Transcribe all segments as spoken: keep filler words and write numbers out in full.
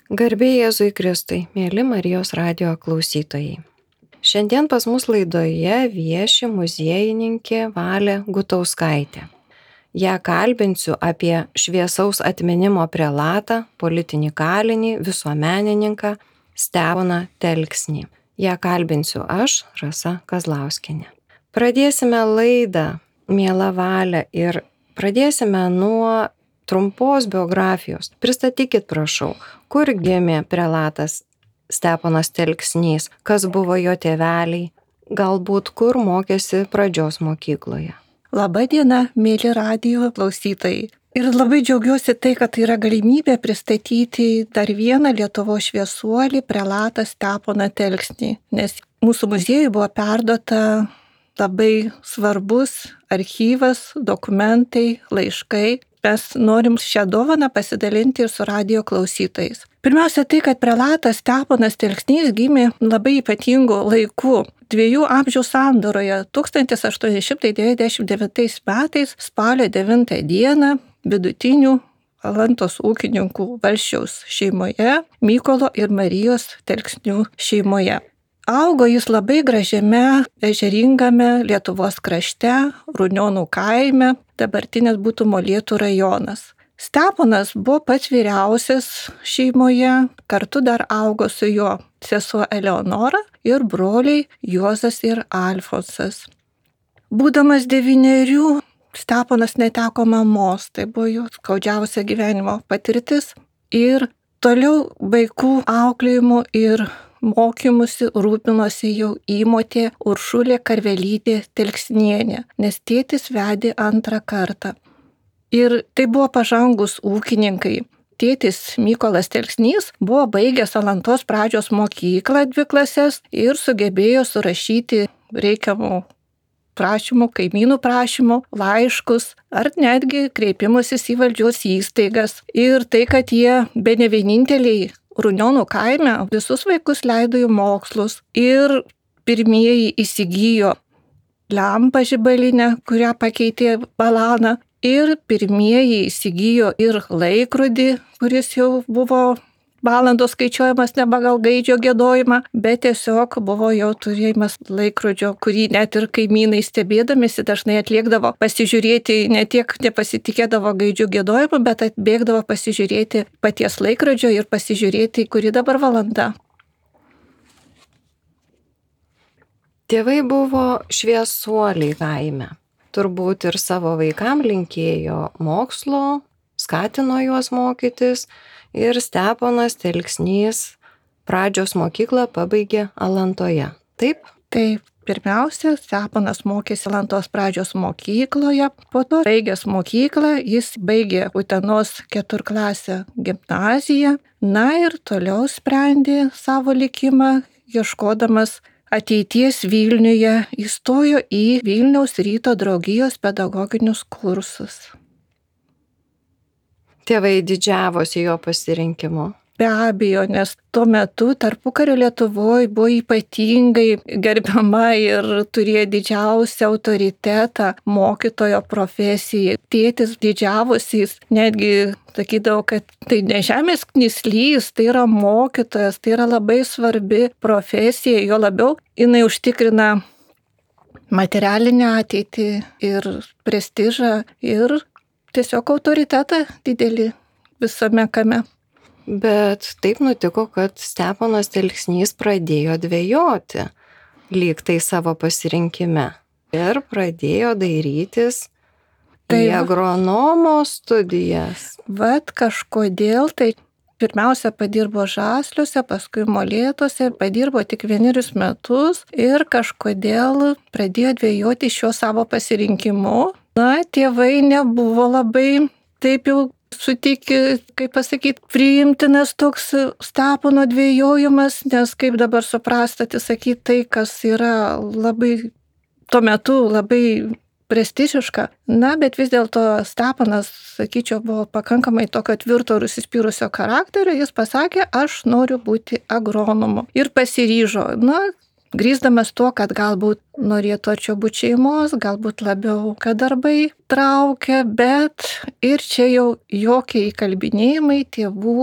Garbė Jėzui Kristui, mėly Marijos radijo klausytojai. Šiandien pas mus laidoje vieši muziejininkė Valė Gutauskaitė. Ja kalbinsiu apie šviesaus atminimo prelatą, politinį kalinį, visuomenininką Steponą Telksnį. Ja kalbinsiu aš, Rasa Kazlauskienė. Pradėsime laidą, miela Valė, ir pradėsime nuo trumpos biografijos. Pristatykit, prašau, kur gimė prelatas Steponas Telksnys, kas buvo jo tėveliai, galbūt kur mokėsi pradžios mokykloje. Labą dieną, mėly radijo klausytojai. Ir labai džiaugiuosi tai, kad yra galimybė pristatyti dar vieną Lietuvos šviesuolį, prelatą Steponą Telksnį, nes mūsų muziejui buvo perduota labai svarbus archyvas, dokumentai, laiškai. Mes norim šią dovaną pasidalinti ir su radijo klausytojais. Pirmiausia tai, kad prelatas Steponas Telksnys gimė labai ypatingu laiku. Dviejų amžių sandoroje tūkstantis aštuoni šimtai devyniasdešimt devintais metais spalio devintą dieną vidutinių Alantos ūkininkų Valsčiaus šeimoje, Mykolo ir Marijos Telksnių šeimoje. Augo jis labai gražiame, ežeringame Lietuvos krašte, Runionų kaime, dabartinės būtų Molėtų rajonas. Steponas buvo pats vyriausias šeimoje, kartu dar augo su juo sesuo Eleonora ir broliai Juozas ir Alfonsas. Būdamas devynerių, Steponas neteko mamos, tai buvo jo skaudžiausia gyvenimo patirtis, ir toliau vaikų auklėjimu ir mokymusi rūpinosi jau įmotė Uršulė Karvelytė Telksnienė, nes tėtis vedė antrą kartą. Ir tai buvo pažangus ūkininkai. Tėtis Mykolas Telksnys buvo baigęs Alantos pradžios mokyklą dvi klases ir sugebėjo surašyti reikiamų prašymų, kaimynų prašymų, laiškus ar netgi kreipimusis į valdžios įstaigas. Ir tai, kad jie bene vieninteliai Runionų kaime visus vaikus leido į mokslus ir pirmieji įsigijo lempą žibalinę, kurią pakeitė balaną, ir pirmieji įsigijo ir laikrodį, kuris jau buvo valandos skaičiuojamas ne pagal gaidžio giedojimą, bet tiesiog buvo jau turėjimas laikrodžio, kurį net ir kaimynai stebėdamisi dažnai atliekdavo pasižiūrėti, ne tiek nepasitikėdavo gaidžių giedojimu, bet atbėgdavo pasižiūrėti paties laikrodžio ir pasižiūrėti, kuri dabar valanda. Tėvai buvo šviesuoliai kaime. Turbūt ir savo vaikam linkėjo mokslo, skatino juos mokytis. Ir Steponas Telksnys pradžios mokyklą pabaigė Alantoje. Taip? Taip, pirmiausia, Steponas mokėsi Alantos pradžios mokykloje, po to baigęs mokyklą jis baigė Utenos keturklasę gimnaziją, na ir toliau sprendė savo likimą, ieškodamas ateities Vilniuje, įstojo į Vilniaus ryto draugijos pedagoginius kursus. Tėvai didžiavosi jo pasirinkimu. Be abejo, nes tuo metu tarpukario Lietuvoje buvo ypatingai gerbiama ir turėjo didžiausią autoritetą mokytojo profesijai. Tėtis didžiavosi, jis netgi sakydavo, kad tai ne žemės knyslys, tai yra mokytojas, tai yra labai svarbi profesija, jo labiau jinai užtikrina materialinę ateitį ir prestižą ir tiesiog autoritetą didelį visame kame. Bet taip nutiko, kad Steponas Telksnys pradėjo dvejoti lyg tai savo pasirinkime ir pradėjo dairytis tai į agronomo studijas. Vat kažkodėl tai pirmiausia padirbo Žasliuose, paskui Molėtuose, padirbo tik vienerius metus ir kažkodėl pradėjo dvejoti šiuo savo pasirinkimu. Na, tėvai nebuvo labai taip jau sutikė, kaip pasakyti, priimtinas toks Stepono dvejojimas, nes kaip dabar suprastati sakyti tai, kas yra labai, tuo metu labai prestižiška. Na, bet vis dėlto Steponas, sakyčiau, buvo pakankamai tokio tvirto ir užsispyrusio charakterio, jis pasakė, aš noriu būti agronomu ir pasiryžo. Na, grįsdamas tuo, kad galbūt norėtų arčiau būti šeimos, galbūt labiau, kad darbai traukia, bet ir čia jau jokie įkalbinėjimai tėvų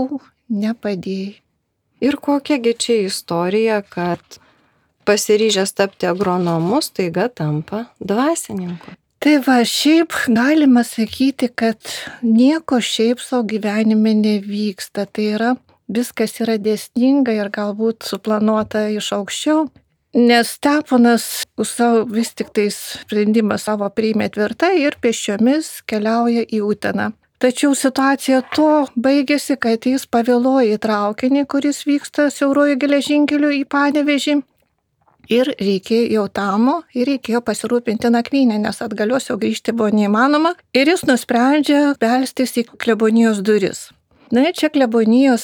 nepadėjai. Ir kokiagi čia istorija, kad pasiryžęs tapti agronomu staiga tampa dvasininku? Tai va, šiaip galima sakyti, kad nieko šiaip savo gyvenime nevyksta. Tai yra, viskas yra dėsninga ir galbūt suplanuota iš aukščiau. Nes Steponas savo vis tik tais sprendimą savo priėmė tvirtai ir pėsčiomis keliauja į Uteną. Tačiau situacija to baigėsi, kad jis pavėluoja į traukinį, kuris vyksta siauruoju geležinkeliu į Panevėžį. Ir reikėjo jau tamo, ir reikėjo pasirūpinti nakvynę, nes atgalios jau grįžti buvo neįmanoma. Ir jis nusprendžia belstis į klebonijos duris. Na ir čia klebonijos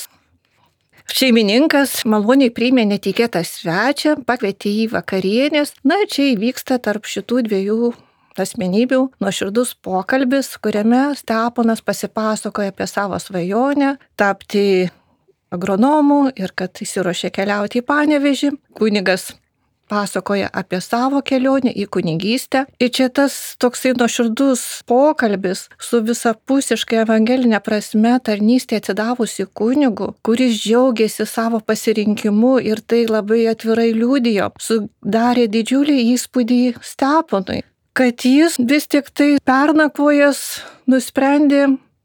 šeimininkas maloniai priėmė netikėtą svečią, pakvietė jį vakarienės. Na ir čia įvyksta tarp šitų dviejų asmenybių nuoširdus pokalbis, kuriame Steponas pasipasakoja apie savo svajonę tapti agronomu ir kad įsiruošė keliauti į Panevėžį. Kunigas pasakoja apie savo kelionę į kunigystę. Ir čia tas toksai nuoširdus pokalbis su visapusiškai evangelinė prasme tarnystė atsidavusi kunigu, kuris džiaugiasi savo pasirinkimu ir tai labai atvirai liudijo, sudarė didžiulį įspūdį Steponui, kad jis vis tik tai pernakvojęs nusprendė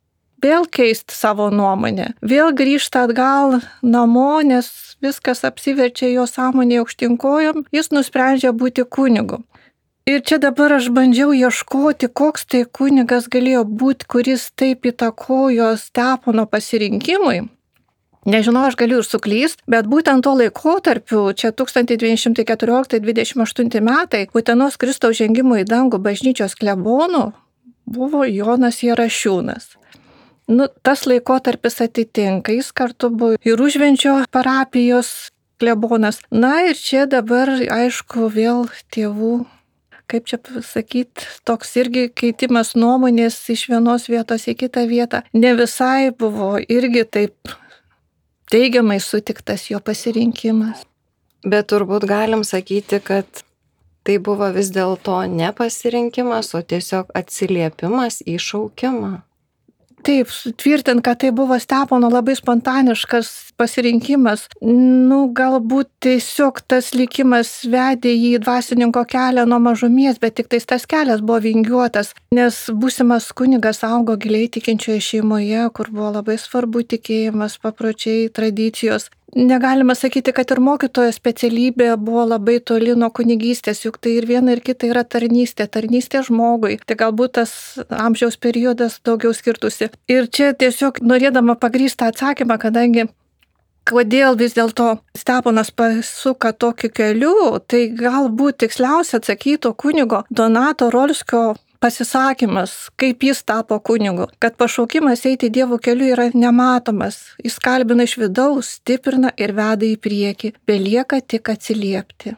vėl keisti savo nuomonę, vėl grįžta atgal namo, nes viskas apsiverčia jo sąmonėje aukštinkojom, jis nusprendžia būti kunigu. Ir čia dabar aš bandžiau ieškoti, koks tai kunigas galėjo būti, kuris taip įtakojo Stepono pasirinkimui. Nežinau, aš galiu ir suklysti, bet būtent to laikotarpiu, čia tūkstantis devyni šimtai keturiolikti dvidešimt aštunti metai, Utenos Kristaus žengimo į dangų bažnyčios klebonu buvo Jonas Jarašiūnas. Nu, tas laikotarpis atitinka, jis kartu buvo ir Užvenčio parapijos klebonas. Na ir čia dabar, aišku, vėl tėvų, kaip čia pasakyti, toks irgi keitimas nuomonės iš vienos vietos į kitą vietą. Ne visai buvo irgi taip teigiamai sutiktas jo pasirinkimas. Bet turbūt galim sakyti, kad tai buvo vis dėlto ne pasirinkimas, o tiesiog atsiliepimas į šaukimą. Taip, tvirtint, kad tai buvo Stepono labai spontaniškas pasirinkimas. Nu, galbūt tiesiog tas likimas vedė jį į dvasininko kelią nuo mažumies, bet tik tais tas kelias buvo vingiuotas, nes būsimas kunigas augo giliai tikinčioje šeimoje, kur buvo labai svarbu tikėjimas, papročiai, tradicijos. Negalima sakyti, kad ir mokytojo specialybė buvo labai toli nuo kunigystės, juk tai ir viena ir kita yra tarnystė, tarnystė žmogui. Tai galbūt tas amžiaus periodas daugiau skirtusi. Ir čia tiesiog norėdama pagrįstą atsakymą, kadangi kodėl vis dėlto Steponas pasuka tokiu keliu, tai galbūt tiksliausia atsakytų kunigo Donato Rolskio pasisakymas, kaip jis tapo kunigu, kad pašaukimas eiti Dievo keliu yra nematomas, jis kalbina iš vidaus, stiprina ir veda į priekį, belieka tik atsiliepti.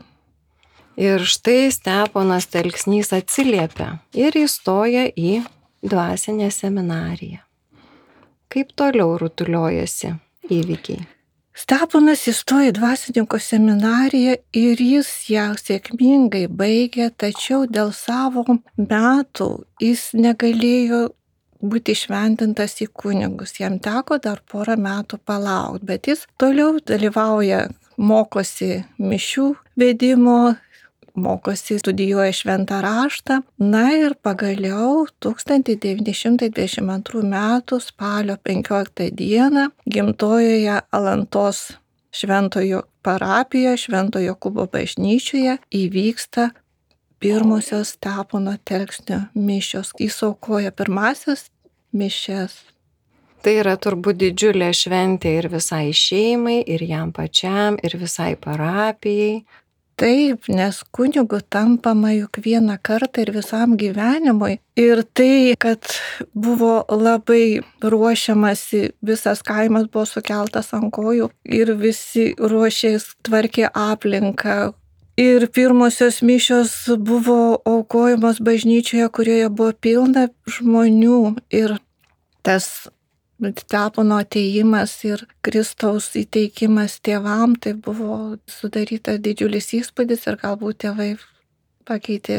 Ir štai Steponas Telksnys atsiliepia ir įstoja į dvasinę seminariją. Kaip toliau rutuliojasi įvykiai? Steponas įstojo į dvasininko seminariją ir jis ją sėkmingai baigė, tačiau dėl savo metų jis negalėjo būti išventintas į kunigus. Jam teko dar porą metų palaukti, bet jis toliau dalyvauja, mokosi mišių vedimo, mokosi, studijuoja šventą raštą. Na ir pagaliau tūkstantis devyni šimtai dvidešimt antrų metų spalio penkioliktą dieną gimtojoje Alantos šventojo parapijoje, Švento Jokūbo bažnyčioje įvyksta pirmosios Stepono Telksnio mišios. Jis aukoja pirmasias mišias. Tai yra turbūt didžiulė šventė ir visai šeimai, ir jam pačiam, ir visai parapijai. Taip, nes kunigu tampama juk vieną kartą ir visam gyvenimui. Ir tai, kad buvo labai ruošiamasi, visas kaimas buvo sukeltas ant kojų ir visi ruošės, tvarkė aplinką. Ir pirmosios mišios buvo aukojamos bažnyčioje, kurioje buvo pilna žmonių. Ir tas Stepono atėjimas ir Kristaus įteikimas tėvam, tai buvo sudarytas didžiulis įspūdis ir galbūt tėvai pakeitė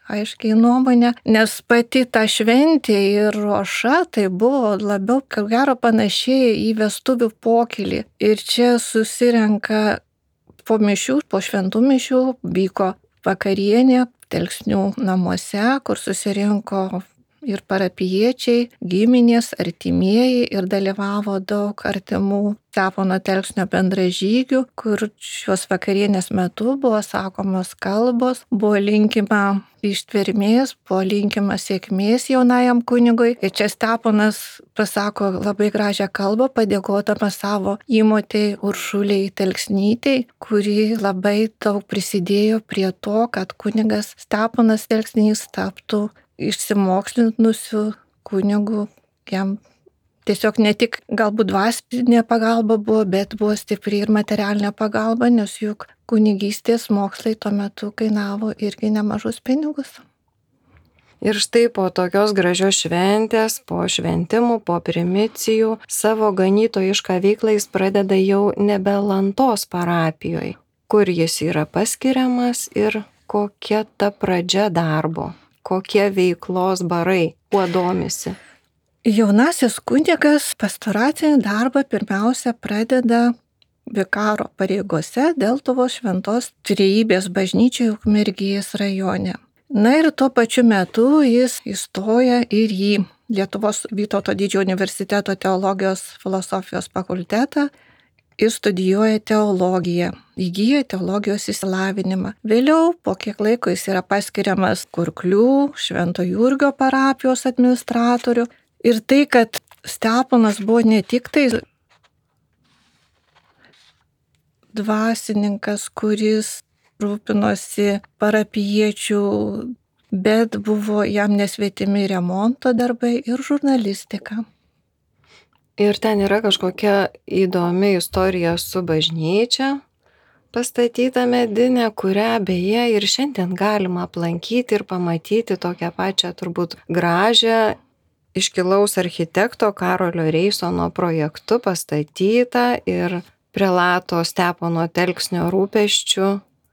aiškiai nuomonę, nes pati ta šventė ir ruoša tai buvo labiau, ko gero, panašiai į vestuvių pokylį. Ir čia susirenka po mišių, po šventų mišių vyko vakarienė Telksnių namuose, kur susirinko ir parapijiečiai, giminės, artimieji ir dalyvavo daug artimų Stepono Telksnio bendražygių, kur šios vakarienės metu buvo sakomos kalbos, buvo linkima ištvermės, buvo linkima sėkmės jaunajam kunigui. Ir čia Steponas pasako labai gražią kalbą, padėkodamas savo įmotei Uršuliai Telksnytei, kuri labai daug prisidėjo prie to, kad kunigas Steponas Telksnys taptų išsimokslinusių kunigų. Jam tiesiog ne tik galbūt dvasinė pagalba buvo, bet buvo stipri ir materialinė pagalba, nes juk kunigystės mokslai tuo metu kainavo irgi nemažus pinigus. Ir štai po tokios gražios šventės, po šventimų, po primicijų, savo ganytojišką veiklą jis pradeda jau nebe Lantos parapijoje, kur jis yra paskiriamas ir kokia ta pradžia darbo. Kokie veiklos barai, kuo domisi? Jaunasis kunigas pastoracinį darbą pirmiausia pradeda vikaro pareigose Deltuvos Šventos Trejybės bažnyčioje Ukmergės rajone. Na ir tuo pačiu metu jis įstoja ir į Lietuvos Vytauto Didžiojo universiteto teologijos filosofijos fakultetą ir studijuoja teologiją, įgyja teologijos išsilavinimą. Vėliau, po kiek laiko, jis yra paskiriamas Kurklių Švento Jurgio parapijos administratorių. Ir tai, kad Steponas buvo ne tik tai dvasininkas, kuris rūpinosi parapijiečių, bet buvo jam nesvetimi remonto darbai ir žurnalistika. Ir ten yra kažkokia įdomi istorija su bažnyčia, pastatyta medinė, kurią beje ir šiandien galima aplankyti ir pamatyti tokią pačią turbūt gražią iškilaus architekto Karolio Reisono projektu pastatytą ir prelato Stepono Telksnio rūpesčių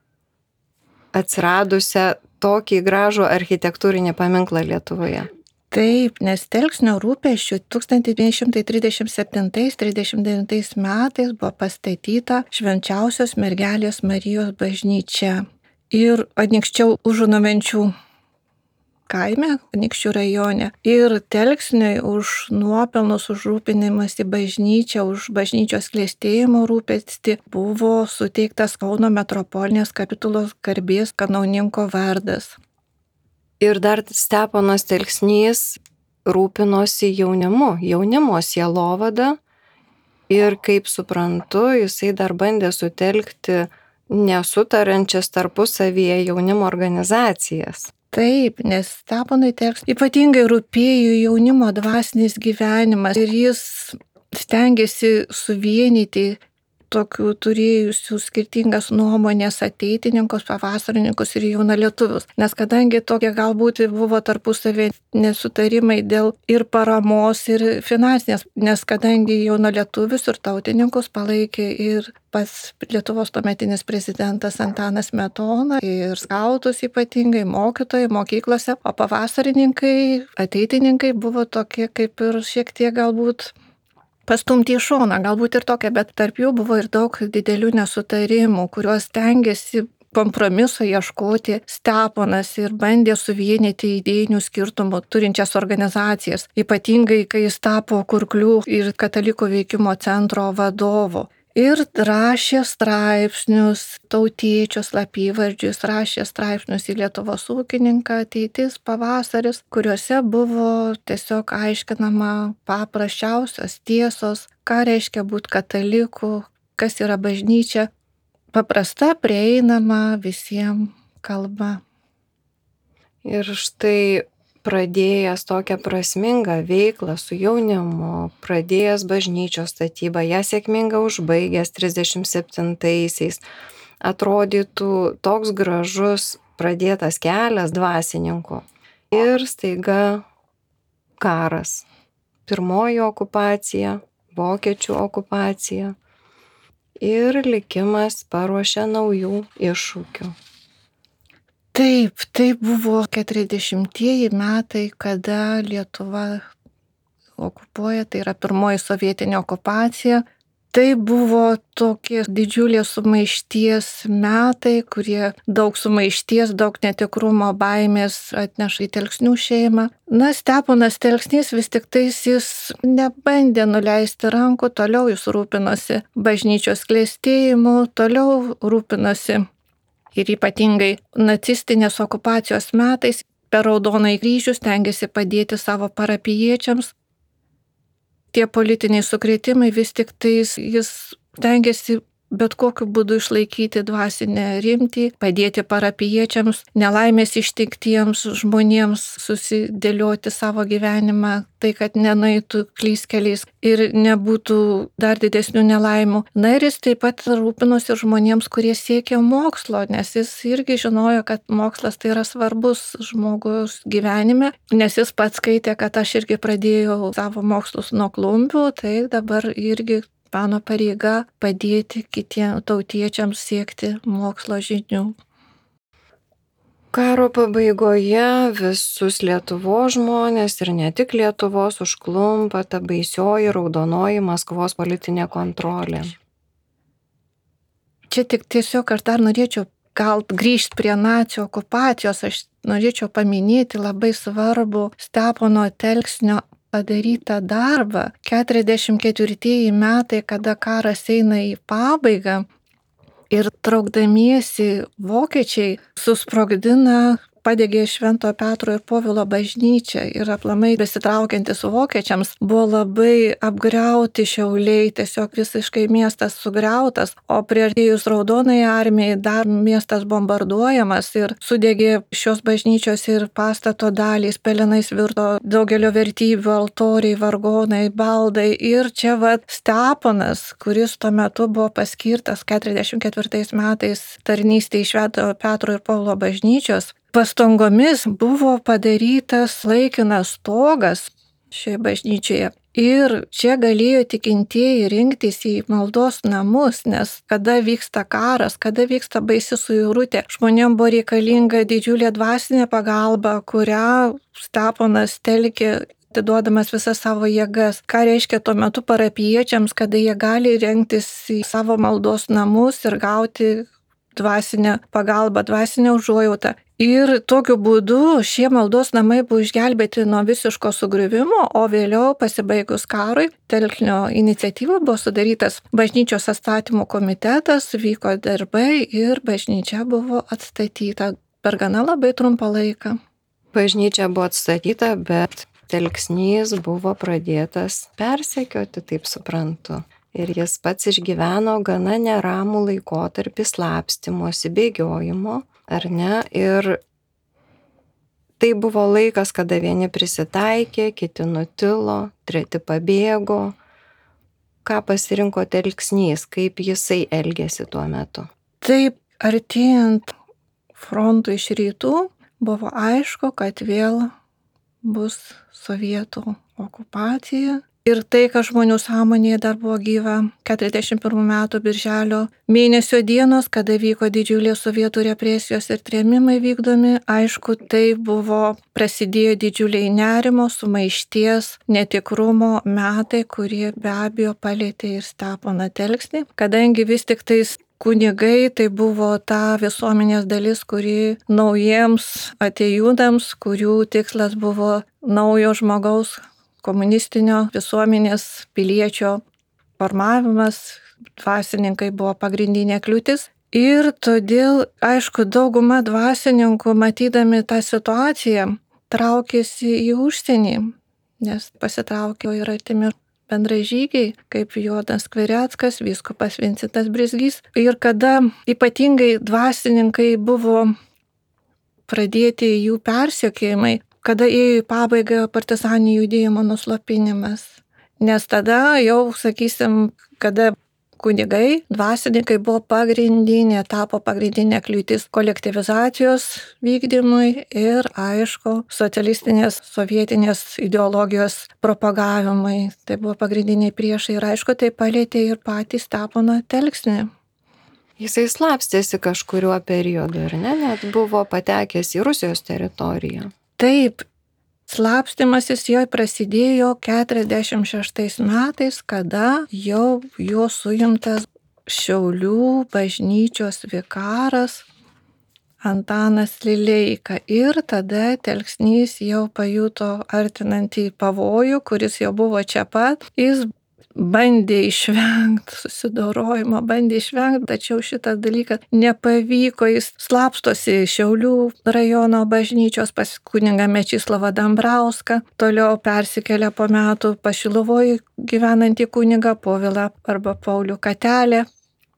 atsiradusią tokį gražų architektūrinį paminklą Lietuvoje. Taip, nes Telksnio rūpesčių tūkstantis devyni šimtai trisdešimt septintais trisdešimt devintais metais buvo pastatyta Švenčiausios mergelės Marijos bažnyčia. Ir Anykščių Užunovenčių kaime, Anykščių rajone. Ir Telksniui už nuopelnus, už rūpinimąsi bažnyčią, už bažnyčios klestėjimo rūpestį buvo suteiktas Kauno metropolinės kapitulos garbės kanauninko vardas. Ir dar Steponas Telksnys rūpinosi jaunimu, jaunimo sielovada ir, kaip suprantu, jisai dar bandė sutelkti nesutarančias tarpusavyje jaunimo organizacijas. Taip, nes Steponui Telksniui ypatingai rūpėjo jaunimo dvasinis gyvenimas ir jis stengiasi suvienyti tokių turėjusių skirtingas nuomonės ateitininkus, pavasarininkus ir jaunalietuvius. Nes kadangi tokie galbūt buvo tarpusavė nesutarimai dėl ir paramos, ir finansinės, nes kadangi jaunalietuvius ir tautininkus palaikė ir pas Lietuvos tuometinis prezidentas Antanas Smetona ir skautus ypatingai, mokytojai mokyklose, o pavasarininkai, ateitininkai buvo tokie kaip ir šiek tiek galbūt pastumti į šoną, galbūt ir tokia, bet tarp jų buvo ir daug didelių nesutarimų, kuriuos stengiasi kompromiso ieškoti Steponas ir bandė suvienyti idėjinių skirtumų turinčias organizacijas, ypatingai kai jis tapo Kurklių ir Katalikų veikimo centro vadovu. Ir rašė straipsnius, tautiečius, slapyvardžius, rašė straipsnius į Lietuvos ūkininką, ateitis, pavasaris, kuriuose buvo tiesiog aiškinama paprasčiausios tiesos, ką reiškia būti kataliku, kas yra bažnyčia, paprasta, prieinama visiems kalba. Ir štai pradėjęs tokią prasmingą veiklą su jaunimu, pradėjęs bažnyčios statybą, ją sėkmingai užbaigęs trisdešimt septintaisiais, atrodytų toks gražus pradėtas kelias dvasininkų. Ir staiga karas. Pirmoji okupacija, vokiečių okupacija. Ir likimas paruošia naujų iššūkių. Taip, tai buvo keturiasdešimtieji metai, kada Lietuva okupuoja, tai yra pirmoji sovietinė okupacija. Tai buvo tokie didžiulės sumaišties metai, kurie daug sumaišties, daug netikrumo, baimės atneša į Telksnių šeimą. Na, Steponas Telksnys vis tik tais jis nebandė nuleisti rankų, toliau jis rūpinosi bažnyčios klestėjimu, toliau rūpinosi ir ypatingai nacistinės okupacijos metais per Raudonąjį kryžių stengiasi padėti savo parapijiečiams. Tie politiniai sukrėtimai vis tik tais jis stengiasi bet kokiu būdu išlaikyti dvasinę rimtį, padėti parapijiečiams, nelaimės ištiktiems žmonėms susidėlioti savo gyvenimą, tai kad nenueitų klystkeliais ir nebūtų dar didesnių nelaimų. Na ir jis taip pat rūpinosi žmonėms, kurie siekia mokslo, nes jis irgi žinojo, kad mokslas tai yra svarbus žmogus gyvenime, nes jis pats skaitė, kad aš irgi pradėjau savo mokslus nuo klumpių, tai dabar irgi mano pareiga padėti kitiems tautiečiams siekti mokslo žinių. Karo pabaigoje visus Lietuvos žmonės ir ne tik Lietuvos užklumpa ta baisioji raudonoji Maskvos politinė kontrolė. Čia tik tiesiog aš dar norėčiau gal grįžti prie nacių okupacijos, aš norėčiau paminėti labai svarbu Stepono Telksnio padarytą darbą. keturiasdešimt ketvirtieji metai, kada karas eina į pabaigą ir traukdamiesi vokiečiai susprogdina, padegė Švento Petro ir Povilo bažnyčią ir aplamai besitraukiantis vokiečiams buvo labai apgriauti Šiauliai, tiesiog visiškai miestas sugriautas, o priartėjus Raudonai armijai dar miestas bombarduojamas ir sudegė šios bažnyčios ir pastato dalys, pelenais virto daugelio vertybių, altoriai, vargonai, baldai ir čia vat Steponas, kuris tuo metu buvo paskirtas keturiasdešimt ketvirtais metais tarnystei Švento Petro ir Povilo bažnyčios, pastangomis buvo padarytas laikinas stogas šioje bažnyčioje. Ir čia galėjo tikintieji rinktis į maldos namus, nes kada vyksta karas, kada vyksta baisi suirutė, žmonėms buvo reikalinga didžiulė dvasinė pagalba, kurią Steponas telkė, atiduodamas visas savo jėgas. Ką reiškia tuo metu parapijiečiams, kada jie gali rinktis į savo maldos namus ir gauti dvasinę pagalbą, dvasinę užuojautą. Ir tokiu būdu šie maldos namai buvo išgelbėti nuo visiško sugriuvimo, o vėliau pasibaigus karui Telksnio iniciatyva buvo sudarytas bažnyčios atstatymo komitetas, vyko darbai ir bažnyčia buvo atstatyta per gana labai trumpą laiką. Bažnyčia buvo atstatyta, bet Telksnys buvo pradėtas persekioti, taip suprantu. Ir jis pats išgyveno gana neramų laikotarpį slapstymosi, bėgiojimo, ar ne? Ir tai buvo laikas, kada vieni prisitaikė, kiti nutilo, treti pabėgo. Ką pasirinko Telksnys, kaip jisai elgėsi tuo metu? Taip, artėjant frontui iš rytų, buvo aišku, kad vėl bus sovietų okupacija. Ir tai, kas žmonių sąmonėje dar buvo gyva keturiasdešimt pirmų metų birželio mėnesio dienos, kada vyko didžiulės sovietų represijos ir trėmimai vykdomi, aišku, tai buvo prasidėjo didžiuliai nerimo, sumaišties, netikrumo metai, kurie be abejo palėtė ir Steponą Telksnį, kadangi vis tik tais kunigai tai buvo ta visuomenės dalis, kuri naujiems atėjūnams, kurių tikslas buvo naujo žmogaus, komunistinio visuomenės piliečio formavimas, dvasininkai buvo pagrindinė kliūtis. Ir todėl, aišku, dauguma dvasininkų, matydami tą situaciją, traukėsi į užsienį, nes pasitraukė ir artimi bendražygiai, kaip Jonas Skvireckas, vyskupas Vincitas Brizgys. Ir kada ypatingai dvasininkai buvo pradėti jų persekiojimai, kada ėjo į pabaigą partizaninio judėjimo nuslopinimas. Nes tada jau, sakysim, kada kunigai, dvasininkai buvo pagrindinė, tapo pagrindinė kliūtis kolektyvizacijos vykdymui ir, aišku, socialistinės, sovietinės ideologijos propagavimui. Tai buvo pagrindiniai priešai ir, aišku, tai palėtė ir patį Steponą Telksnį. Jisai slapstėsi kažkuriuo periodu, ar ne? Net buvo patekęs į Rusijos teritoriją. Taip, slapstymasis jo prasidėjo keturiasdešimt šeštais metais, kada jau jo suimtas Šiaulių bažnyčios vikaras Antanas Lileika. Ir tada Telksnys jau pajuto artinantį pavojų, kuris jau buvo čia pat. Jis bandė išvengti susidorojimo, bandė išvengti, tačiau šitas dalykas nepavyko. Jis slapstosi Šiaulių rajono bažnyčios pas kunigą Mečislovą Dambrauską, toliau persikelia po metų pas Šiluvoj gyvenantį kunigą Povilą arba Paulių Katelę.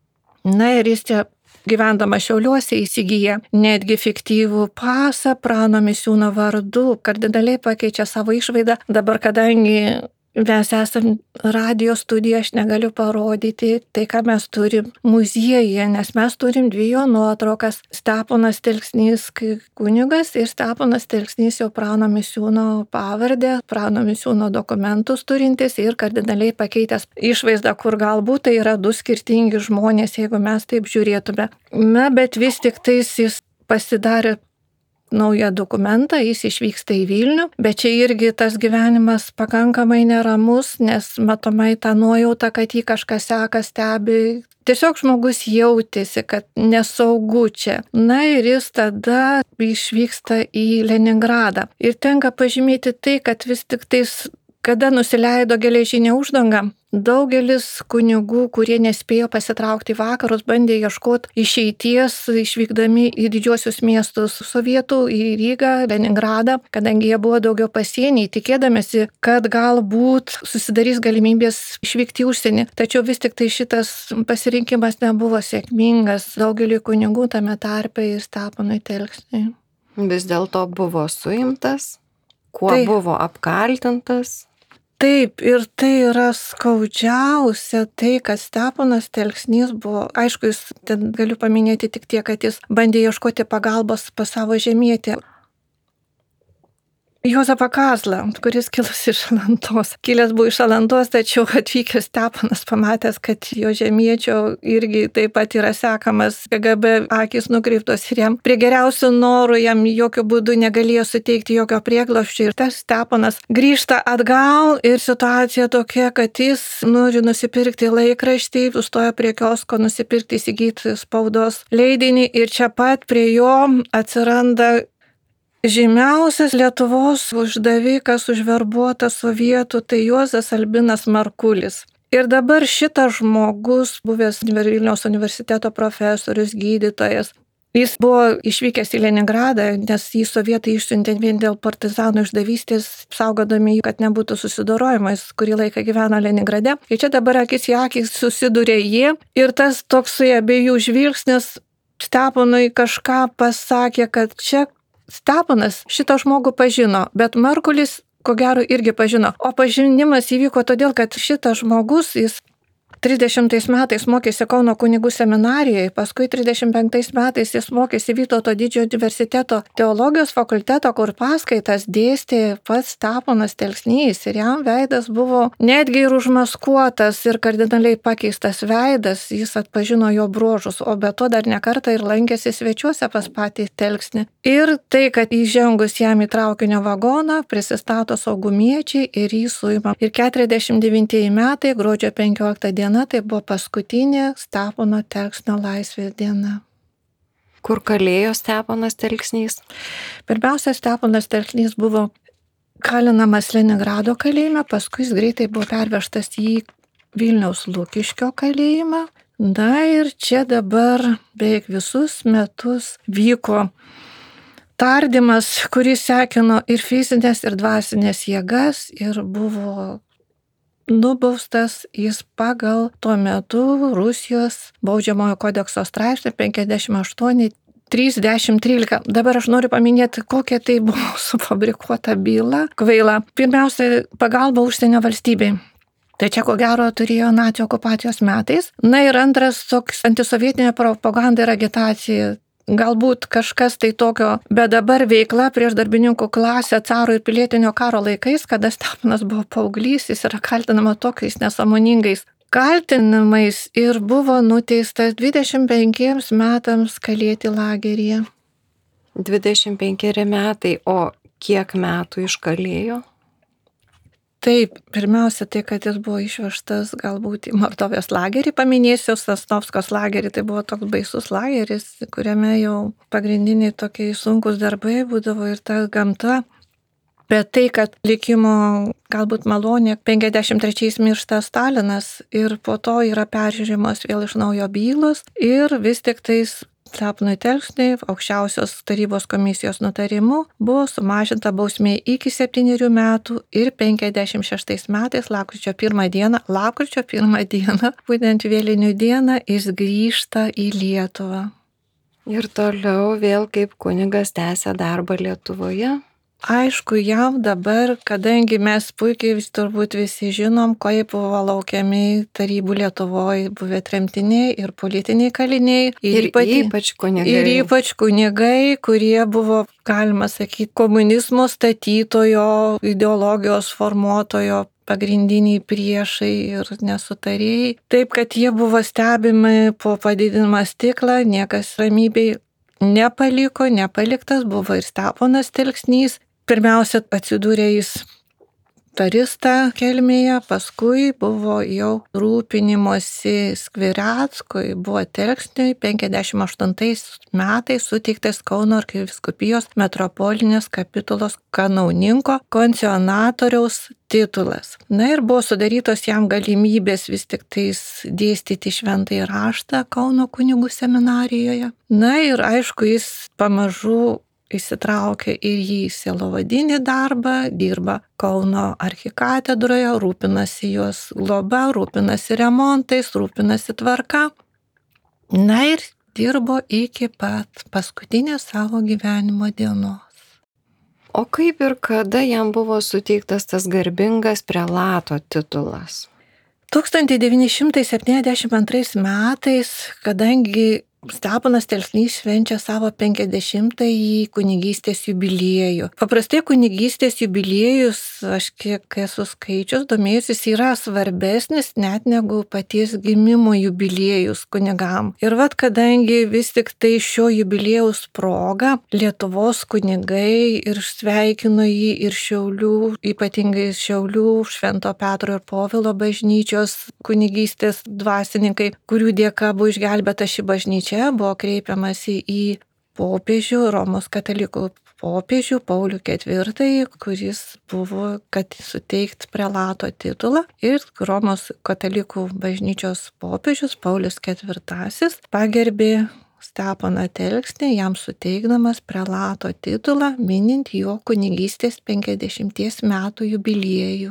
Na ir jis čia gyvendama Šiauliuose įsigyja netgi fiktyvų pasą Prano Misiūno vardu, kardinaliai pakeičia savo išvaizdą. Dabar, kadangi mes esam radio studija, aš negaliu parodyti tai, ką mes turim muziejuje, nes mes turim dvi jo nuotraukas. Steponas Telksnys kunigas ir Steponas Telksnys jau Prano Misiūno pavardę, Prano Misiūno dokumentus turintis ir kardinaliai pakeitęs išvaizdą, kur galbūt tai yra du skirtingi žmonės, jeigu mes taip žiūrėtume. Na, bet vis tik tais jis pasidarė naują dokumentą, jis išvyksta į Vilnių, bet čia irgi tas gyvenimas pakankamai neramus, nes matomai tą nuojautą, kad jį kažkas seka, stebi. Tiesiog žmogus jautėsi, kad nesaugu čia. Na ir jis tada išvyksta į Leningradą. Ir tenka pažymėti tai, kad vis tik tais, kada nusileido geležinė uždanga, daugelis kunigų, kurie nespėjo pasitraukti į vakarus, bandė ieškoti išeities, išvykdami į didžiuosius miestus Sovietų, į Rygą, Leningradą, kadangi jie buvo daugiau pasieniai, tikėdamėsi, kad galbūt susidarys galimybės išvykti į užsienį. Tačiau vis tik tai šitas pasirinkimas nebuvo sėkmingas daugeliu kunigų, tame tarpe ir Steponui Telksniui. Vis dėlto buvo suimtas, kuo Tai- buvo apkaltintas. Taip, ir tai yra skaudžiausia, tai, kad Steponas Telksnys buvo, aišku, jis, ten galiu paminėti tik tiek, kad jis bandė ieškoti pagalbos pas savo žemietį. Juozapą Kazlą, kuris kilus iš Alantos. Kilęs buvo iš Alantos, tačiau atvykęs Steponas pamatęs, kad jo žemiečio irgi taip pat yra sekamas K G B, akis nukreiptos ir jam prie geriausių norų, jam jokių būdų negalėjo suteikti jokio prieglobsčio. Ir tas Steponas grįžta atgal ir situacija tokia, kad jis nori nusipirkti laikraštį, sustoja prie kiosko nusipirkti, įsigyti spaudos leidinį ir čia pat prie jo atsiranda žymiausias Lietuvos uždavikas, užverbuotas sovietų, tai Juozas Albinas Markulis. Ir dabar šitas žmogus, buvęs Vilniaus universiteto profesorius, gydytojas, jis buvo išvykęs į Leningradą, nes jį sovietai išsiuntė vien dėl partizanų išdavystės, saugodami jį, kad nebūtų susidorojama, jis kurį laiką gyveno Leningrade. Ir čia dabar akis į akį susidūrė jie ir tas toksai abiejų žvilgsnis Steponui kažką pasakė, kad čia Steponas šitą žmogų pažino, bet Markulis, ko gero, irgi pažino. O pažinimas įvyko todėl, kad šitas žmogus, jis trisdešimtais metais mokėsi Kauno kunigų seminarijoje, paskui trisdešimt penktais metais jis mokėsi Vytauto didžiojo universiteto teologijos fakulteto, kur paskaitas dėstė pats Steponas Telksnys ir jam veidas buvo netgi ir užmaskuotas ir kardinaliai pakeistas veidas, jis atpažino jo bruožus, o be to dar nekartą ir lankėsi svečiuose pas patį Telksnį. Ir tai, kad įžengus jam į traukinio vagoną, prisistato saugumiečiai ir jį suima. Ir keturiasdešimt devintieji metai, gruodžio penkioliktą dieną, tai buvo paskutinė Stepono Telksnio laisvės diena. Kur kalėjo Steponas Telksnys? Pirmiausia, Steponas Telksnys buvo kalinamas Leningrado kalėjime, paskui jis greitai buvo pervežtas į Vilniaus Lukiškio kalėjimą. Na ir čia dabar beveik visus metus vyko tardymas, kuris sekino ir fizinės, ir dvasinės jėgas ir buvo nubaustas jis pagal tuo metu Rusijos baudžiamojo kodekso straipsnį penkiasdešimt aštuoni trisdešimt trylika. Dabar aš noriu paminėti, kokia tai buvo sufabrikuota byla, kvaila. Pirmiausia, pagalba užsienio valstybei. Tai čia ko gero turėjo nacių okupacijos metais. Na ir antras toks antisovietinė propaganda ir agitacija. Galbūt kažkas tai tokio, bet dabar veikla prieš darbininkų klasę caro ir pilietinio karo laikais, kada Steponas buvo paauglys, jis yra kaltinama tokiais nesąmoningais kaltinimais ir buvo nuteistas dvidešimt penkiems metams kalėti lageryje. dvidešimt penkeri metai, o kiek metų iškalėjo? Taip, pirmiausia tai, kad jis buvo išvežtas galbūt į Mordovijos lagerį, paminėsiu Sosnovskos lagerį, tai buvo toks baisus lageris, kuriame jau pagrindiniai tokie sunkus darbai būdavo ir ta gamta. Bet tai, kad likimo galbūt malonė, penkiasdešimt trečiais miršta Stalinas ir po to yra peržiūrimos vėl iš naujo bylos ir vis tik tais Steponui Telksniui aukščiausios tarybos komisijos nutarimu buvo sumažinta bausmė iki septynerių metų ir penkiasdešimt šeštais metais lapkričio pirmą dieną, lapkričio pirmą dieną, būtent vėlinių dieną, jis grįžta į Lietuvą. Ir toliau vėl kaip kunigas tęsia darbą Lietuvoje. Aišku, jam dabar, kadangi mes puikiai turbūt visi žinom, kaip buvo laukiami tarybų Lietuvoje buvę tremtiniai ir politiniai kaliniai. Ir, ir pati, ypač kunigai. Ir ypač kunigai, kurie buvo, galima sakyti, komunizmo statytojo, ideologijos formuotojo pagrindiniai priešai ir nesutarėjai. Taip, kad jie buvo stebimi po padidinamą stiklą, niekas ramybei nepaliko, nepaliktas buvo ir Steponas Telksnys. Pirmiausia, atsidūrė jis Tarista Kelmėje, paskui buvo jau rūpinimosi Skvireckui, buvo Telksniui penkiasdešimt aštuntais metais suteiktas Kauno arkivyskupijos metropolinės kapitulos kanauninko koncionatoriaus titulas. Na ir buvo sudarytos jam galimybės vis tik tais dėstyti šventąjį raštą Kauno kunigų seminarijoje. Na ir aišku, jis pamažu įsitraukė ir į sielovadinį darbą, dirba Kauno arkikatedroje, rūpinasi jos globa, rūpinasi remontais, rūpinasi tvarka. Na ir dirbo iki pat paskutinės savo gyvenimo dienos. O kaip ir kada jam buvo suteiktas tas garbingas prelato titulas? tūkstantis devyni šimtai septyniasdešimt antrais metais, kadangi Steponas Telksnys švenčia savo penkiasdešimtąjį kunigystės jubiliejų. Paprastai kunigystės jubiliejus, aš kiek esu skaičius, domėjusis, yra svarbesnis net negu paties gimimo jubiliejus kunigam. Ir vat, kadangi vis tik tai šio jubiliejaus proga Lietuvos kunigai ir sveikino jį ir Šiaulių, ypatingai Šiaulių, Švento Petro ir Povilo bažnyčios kunigystės dvasininkai, kurių dėka buvo išgelbėta ši bažnyčia. Čia buvo kreipiamasi į popiežių, Romos katalikų popiežių Paulių ketvirtąjį, kuris buvo, kad suteikt prelato titulą. Ir Romos katalikų bažnyčios popiežius Paulius ketvirtasis pagerbė Steponą Telksnį, jam suteikdamas prelato titulą, minint jo kunigystės penkiasdešimties metų jubiliejų.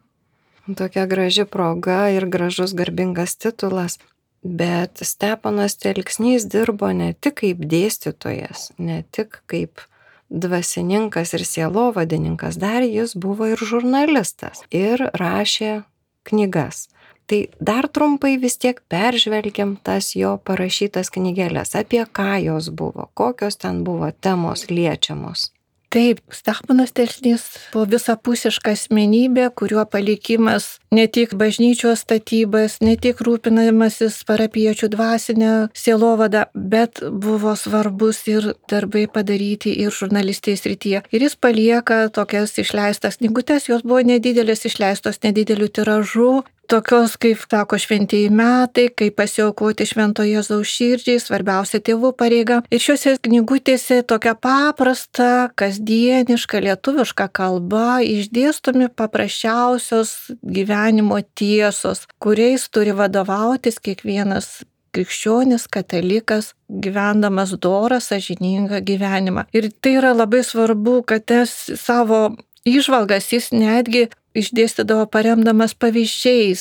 Tokia graži proga ir gražus garbingas titulas. Bet Steponas Telksnys dirbo ne tik kaip dėstytojas, ne tik kaip dvasininkas ir sielovadininkas, dar jis buvo ir žurnalistas ir rašė knygas. Tai dar trumpai vis tiek peržvelgiam tas jo parašytas knygelės, apie ką jos buvo, kokios ten buvo temos liečiamos. Taip, Steponas Telksnys buvo visapusiška asmenybė, kuriuo palikimas ne tik bažnyčios statybas, ne tik rūpinamasis parapiečių dvasinę sielovadą, bet buvo svarbus ir darbai padaryti ir žurnalistės srityje. Ir jis palieka tokias išleistas knygutes, jos buvo nedidelės, išleistos nedideliu tiražu. Tokios, kaip sako, šventieji metai, kaip pasiaukoti Švento Jėzaus širdžiai, svarbiausia tėvų pareiga. Ir šiuose knygutėse tokia paprasta, kasdieniška, lietuviška kalba išdėstomi paprasčiausios gyvenimo tiesos, kuriais turi vadovautis kiekvienas krikščionis, katalikas, gyvendamas dorą, sąžiningą gyvenimą. Ir tai yra labai svarbu, kad tas savo įžvalgas jis netgi išdėstydavo paremdamas pavyzdžiais.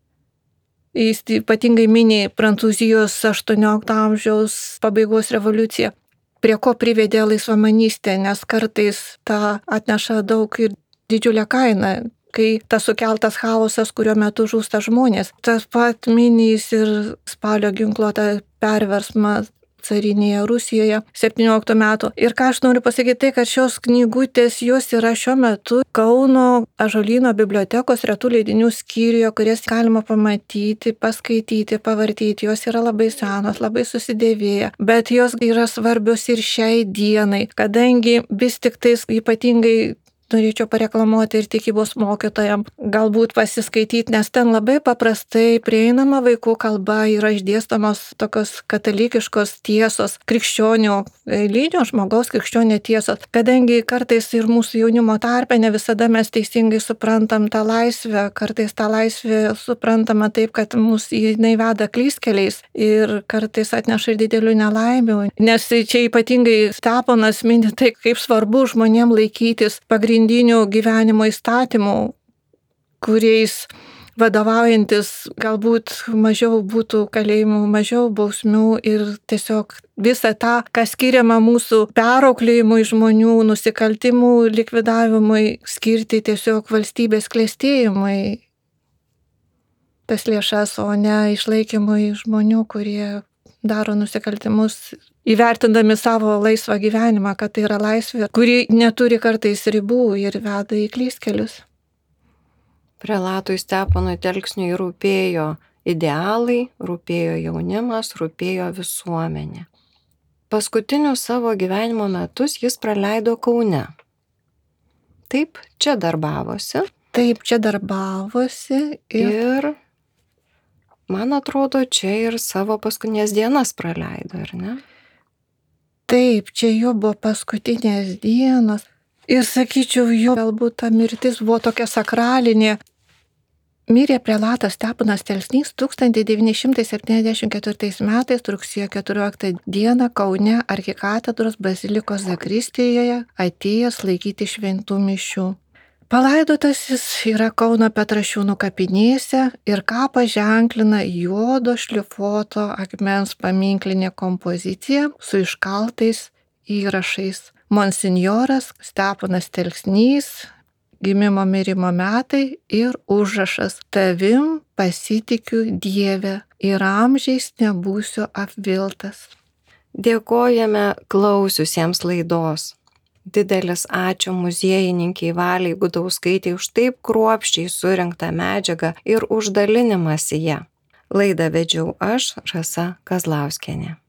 Jis ypatingai mini Prancūzijos aštuoniolikto amžiaus pabaigos revoliuciją, prie ko privedė laisvamanystė, nes kartais tą atneša daug ir didžiulę kainą, kai tas sukeltas chaosas, kurio metu žūsta žmonės. Tas pat minys ir spalio ginkluotą perversmą carinėje Rusijoje septynioliktų metų. Ir ką aš noriu pasakyti, tai kad šios knygutės, jos yra šiuo metu Kauno Ąžuolyno bibliotekos retų leidinių skyriuje, kurias galima pamatyti, paskaityti, pavartyti. Jos yra labai senos, labai susidėvėję, bet jos yra svarbios ir šiai dienai, kadangi vis tik tais ypatingai norėčiau pareklamuoti ir tikybos mokytojams, galbūt pasiskaityti, nes ten labai paprastai prieinama vaikų kalba yra išdėstomos tokios katalikiškos tiesos, krikščionių, eilinio žmogaus krikščionio tiesos, kadangi kartais ir mūsų jaunimo tarpe ne visada mes teisingai suprantam tą laisvę, kartais tą laisvę suprantama taip, kad mus jinai veda klystkeliais ir kartais atneša ir didelių nelaimių, nes čia ypatingai Steponas mini tai, kaip svarbu žmonėm laikytis pagrindinių pagrindinių gyvenimo įstatymų, kuriais vadovaujantis galbūt mažiau būtų kalėjimų, mažiau bausmių ir tiesiog visą tą, kas skiriama mūsų perauklėjimui žmonių, nusikaltimų likvidavimui, skirti tiesiog valstybės klestėjimui tas lėšas, o ne išlaikymui žmonių, kurie daro nusikaltimus, įvertindami savo laisvą gyvenimą, kad tai yra laisvė, kuri neturi kartais ribų ir veda į klystkelius. Prelatui Steponui Telksniui rūpėjo idealai, rūpėjo jaunimas, rūpėjo visuomenė. Paskutinius savo gyvenimo metus jis praleido Kaune. Taip, čia darbavosi. Taip, čia darbavosi ir... ir man atrodo, čia ir savo paskutinės dienas praleido, ar ne? Taip, čia jo buvo paskutinės dienos. Ir sakyčiau, jo galbūt ta mirtis buvo tokia sakralinė. Mirė prelatas Steponas Telksnys tūkstantis devyni šimtai septyniasdešimt ketvirtais metais rugsėjo keturioliktą dieną Kaune arkikatedros bazilikos zakristijoje, atėjęs laikyti šventų mišių. Palaidotas jis yra Kauno Petrašiūnų kapinėse ir kapą ženklina juodo šlifuoto akmens paminklinė kompozicija su iškaltais įrašais. Monsinjoras Steponas Telksnys, gimimo mirimo metai ir užrašas: tavim pasitikiu Dieve ir amžiais nebūsiu apviltas. Dėkojame klausiusiems laidos. Didelis ačiū muziejininkiai Valiai Gudauskaitei už taip kruopščiai surinktą medžiagą ir už dalinimąsi ją. Laidą vedžiau aš, Rasa Kazlauskienė.